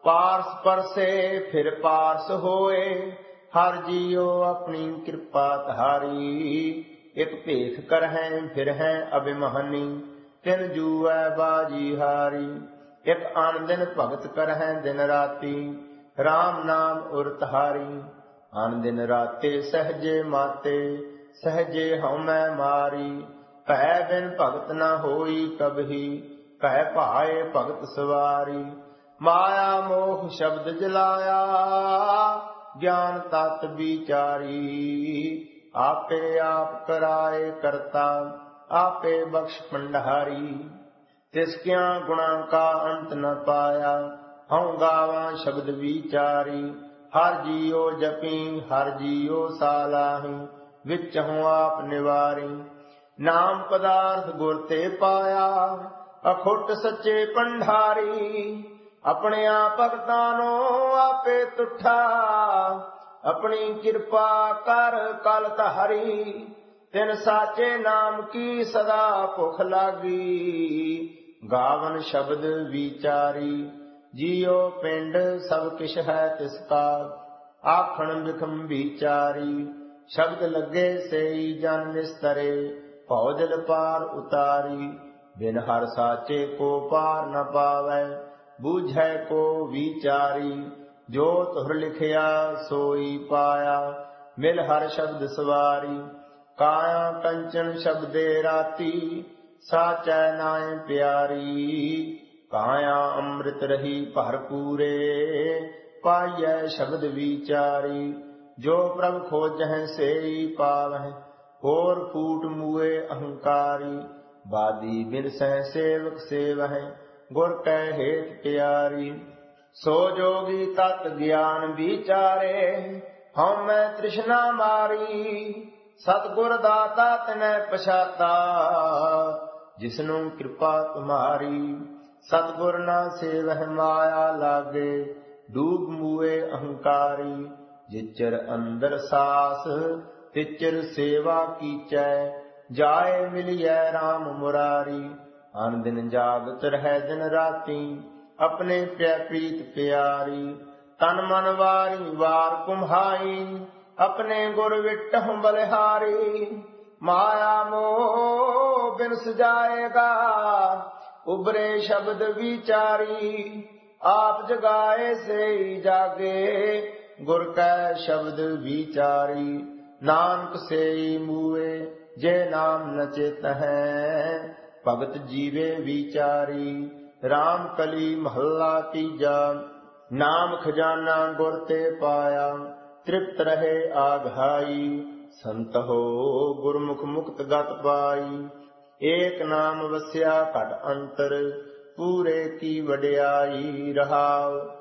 पारस परसे फिर पारस होए, हर जियो अपनी कृपा धारी। एक भेख कर हैं फिर हैं अभिमानी, तिन जूऐ बाजी हारी। एक आन दिन भगत कर हैं दिन राती, राम नाम उरतारी। आन दिन राते सहजे माते, सहजे हमै मारी। भय बिन भगत न होई कबही, भय पाए भगत सवारी। माया मोह शब्द जलाया, ज्ञान तत् विचारी। आपे आप कराए करता, आपे बख्श भंडारी। तिसकिया गुणा का अंत न पाया, हऊँ गावा शब्द विचारी। हर जियो जपी हर जियो सालाही, विच हूँ आप निवारी। नाम पदार्थ गुर ते पाया, अखुट सच्चे भंडारी। अपने आप भगतानो आपे तुठा, अपनी कृपा कर कल धारी। तिन साचे नाम की सदा भुख लागी, गावन शब्द विचारी। जियो पिंड सब किश है तिसका, आखण बिखम विचारी। शब्द लगे सेई जन निस्तरे, भौजल पार उतारी। बिन हर साचे को पार न पावै, बूझै को विचारी। जो तुहर लिखिया सोई पाया, मिल हर शब्द सवारी। काया कंचन शब्दे राती, साचै नाय प्यारी। काया अमृत रही भरपूरे, पाइयै शब्द विचारी। जो प्रभ खोजहि सेई पावहि, होर फूट मुए अहंकारी। बादी बिन सह सेवक सेवहि, गुर कै हेत प्यारी। सो जोगी तत् ज्ञान विचारे, हम मैं तृष्णा मारी। सतगुर दाता तिनै पछाता, जिसनु कृपा तुम्हारी। सतगुर ना सेवह माया लागे, डूब मुए अहंकारी। जिचर अंदर सास तिचर सेवा कीचै, जाए मिलियै राम मुरारी। अन दिन जागत रह दिन राती, अपने प्रिय प्रीत प्यारी। तन मन वारी वार कुम्हाई, अपने गुर विटहु बलिहारी। माया मोह बिन सजाएगा, उबरे शब्द विचारी। आप जगाए से जागे, गुर कै शब्द विचारी। नानक से मुए जे नाम न चेत है, भगत जीवे विचारी। राम कली महला तीजा, नाम खजाना गुर ते पाया। तृप्त रहे आघाई, संत हो गुरमुख मुक्त गत पाई। एक नाम वस्या घट अंतर, पूरे की वड्याई रहाव।